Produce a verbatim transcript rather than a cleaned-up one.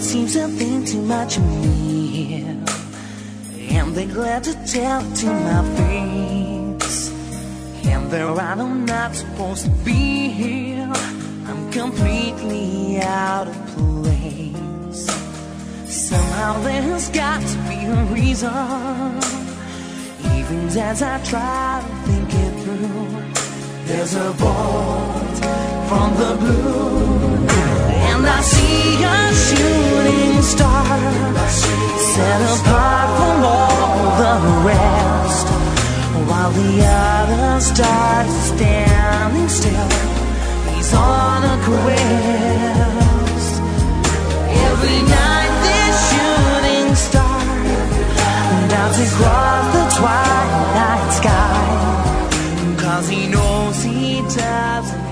seems to think too much of me, and they're glad to tell it to my face. And they're right, I'm not supposed to be here. I'm completely out of place. Somehow there's got to be a reason, even as I try to think it through. There's a bolt from the blue, and I see a shooting star set apart from all the rest, while the other stars are standing still. He's on a quest. Every night this shooting star darts across the twilight sky, 'cause he knows he doesn't